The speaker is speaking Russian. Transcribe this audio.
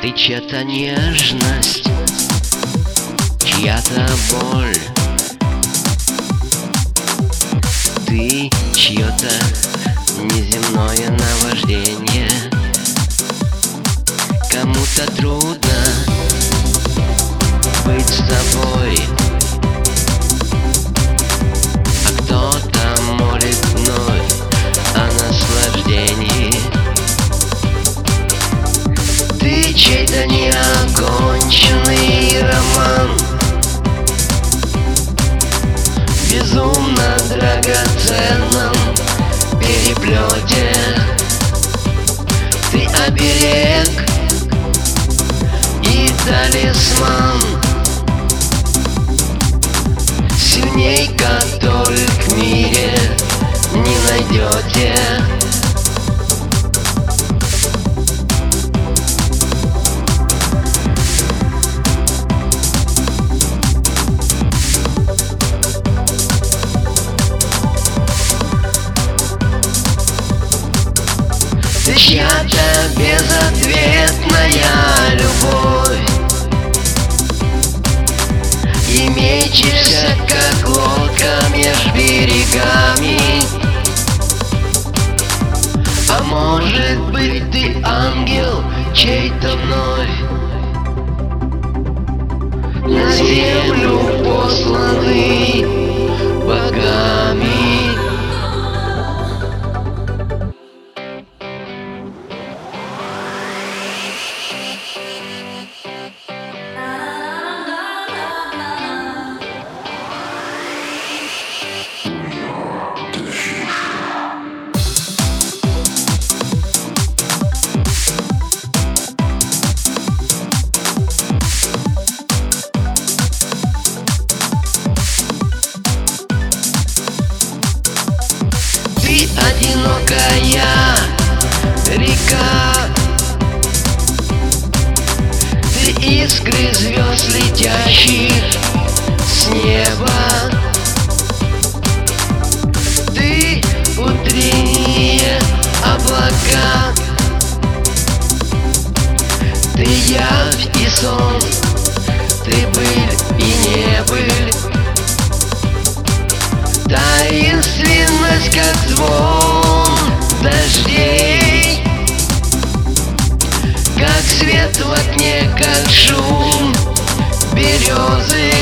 Ты чья-то нежность, чья-то боль. Ты чье-то неземное наваждение. Кому-то трудно быть с тобой, а кто-то молит вновь о наслаждении. Ты чей-то неоконченный роман, безумно драгоценном переплете. Ты оберег и талисман, сильней которых в мире не найдете. Ты чья-то безответная любовь, и мечешься, как лодка меж берегами. А может быть, ты ангел чей-то вновь, на землю посланный богами. Ты одинокая река, ты искры звезд, летящих с неба. Ты утренние облака, ты явь и сон, ты быль и небыль. Таинственность, как звон дождей, как свет в окне, как шум березы.